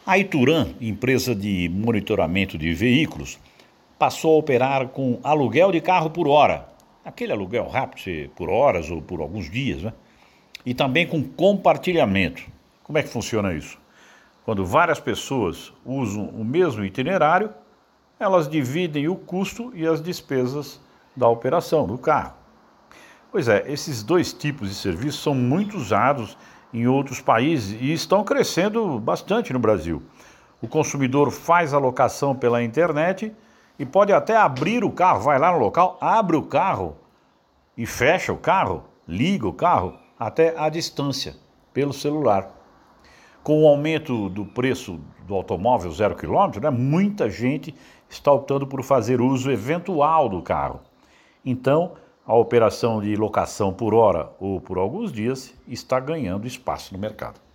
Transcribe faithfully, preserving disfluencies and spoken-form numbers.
A Ituran, empresa de monitoramento de veículos, passou a operar com aluguel de carro por hora. Aquele aluguel rápido, por horas ou por alguns dias, né? E também com compartilhamento. Como é que funciona isso? Quando várias pessoas usam o mesmo itinerário, elas dividem o custo e as despesas da operação do carro. Pois é, esses dois tipos de serviços são muito usados em outros países e estão crescendo bastante no Brasil. O consumidor faz a locação pela internet e pode até abrir o carro, vai lá no local, abre o carro e fecha o carro, liga o carro até à distância, pelo celular. Com o aumento do preço do automóvel zero quilômetro, né, muita gente está optando por fazer uso eventual do carro. Então, a operação de locação por hora ou por alguns dias está ganhando espaço no mercado.